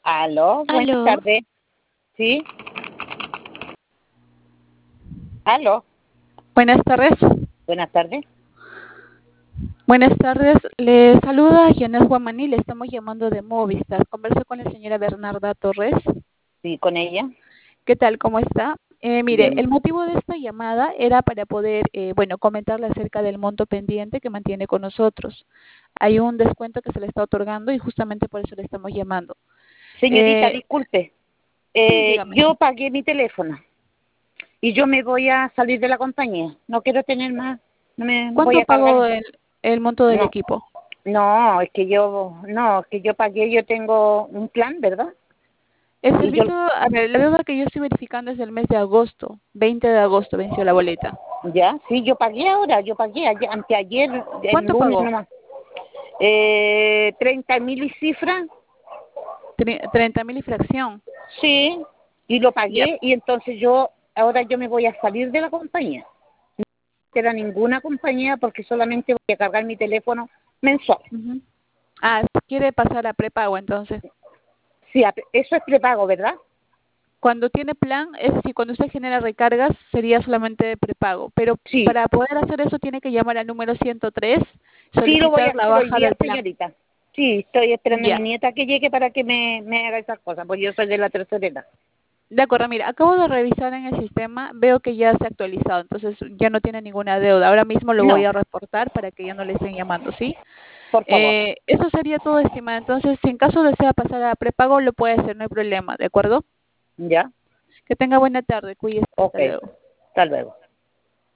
Aló, buenas Aló, tardes. ¿Sí? Aló, buenas tardes. buenas tardes. Buenas tardes, le saluda Ginés Guamaní, le estamos llamando de Movistar. Converso con la señora Bernarda Torres. Sí, con ella. ¿Qué tal? ¿Cómo está? Mire, Bien. el motivo de esta llamada era para poder, comentarle acerca del monto pendiente que mantiene con nosotros. Hay un descuento que se le está otorgando y justamente por eso le estamos llamando. Señorita, Eh, disculpe. sí, dígame. Yo pagué mi teléfono y yo me voy a salir de la compañía. No quiero tener más. No me voy ¿Cuánto a cargar. pagó el monto del No, equipo? no, es que yo pagué, yo tengo un plan, ¿verdad? El Y yo, servicio, a ver, la deuda que yo estoy verificando es del mes de agosto, 20 de agosto venció la boleta. ya, sí, yo pagué ahora, yo pagué anteayer, el ¿Cuánto lunes pagó? nomás. 30.000 y cifras. 30.000 y fracción. Sí, y lo Ya. pagué y entonces ahora yo me voy a salir de la compañía. No será ninguna compañía porque solamente voy a cargar mi teléfono mensual. Ujú. Ah, quiere pasar a prepago entonces. Sí, eso es prepago, ¿verdad? Cuando tiene plan, es decir, cuando usted genera recargas, sería solamente de prepago. Pero Sí, para poder hacer eso tiene que llamar al número 103, sí lo voy a solicitar la hacer hoy baja día, del plan. señorita. Sí, estoy esperando a mi Ya. nieta que llegue para que me haga esas cosas, porque yo soy de la tercera edad. De acuerdo, mira, acabo de revisar en el sistema, veo que ya se ha actualizado, entonces ya no tiene ninguna deuda. Ahora mismo lo voy No, a reportar para que ya no le estén llamando, ¿sí? por favor. Eso sería todo, estimada. Entonces, si en caso desea pasar a prepago, lo puede hacer, no hay problema, ¿de acuerdo? ¿Ya? Que tenga buena tarde, cuídese, Ok, hasta luego. hasta luego.